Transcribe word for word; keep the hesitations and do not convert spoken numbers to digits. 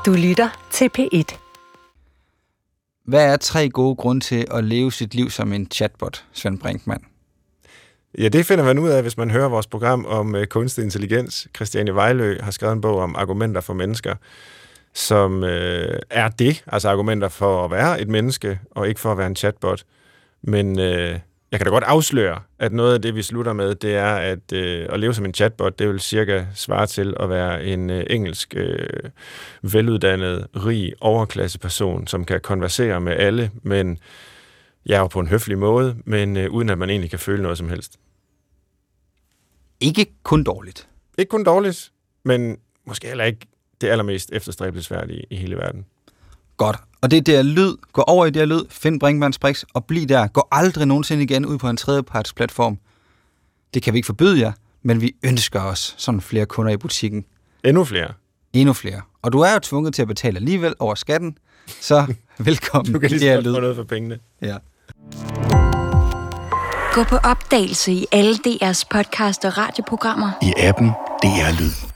Du lytter til P et. Hvad er tre gode grunde til at leve sit liv som en chatbot, Svend Brinkmann? Ja, det finder man ud af, hvis man hører vores program om øh, kunstig intelligens. Christiane Vejlø har skrevet en bog om argumenter for mennesker, som øh, er det, altså argumenter for at være et menneske, og ikke for at være en chatbot. Men øh, jeg kan da godt afsløre, at noget af det, vi slutter med, det er, at øh, at leve som en chatbot, det vil cirka svare til at være en øh, engelsk, øh, veluddannet, rig overklasseperson, som kan konversere med alle, men jeg er jo på en høflig måde, men øh, uden at man egentlig kan føle noget som helst. Ikke kun dårligt. Ikke kun dårligt, men måske heller ikke det allermest efterstræbelsesværdige i hele verden. Godt. Og det er der lyd. Gå over i der lyd. Find Brinkmanns Brix og bliv der. Gå aldrig nogensinde igen ud på en tredjeparts platform. Det kan vi ikke forbyde jer, men vi ønsker os sådan flere kunder i butikken. Endnu flere. Endnu flere. Og du er jo tvunget til at betale alligevel over skatten, så velkommen. Du kan lige så få noget for pengene. Ja. Gå på opdagelse i alle D R's podcast og radioprogrammer. I appen D R Lyd.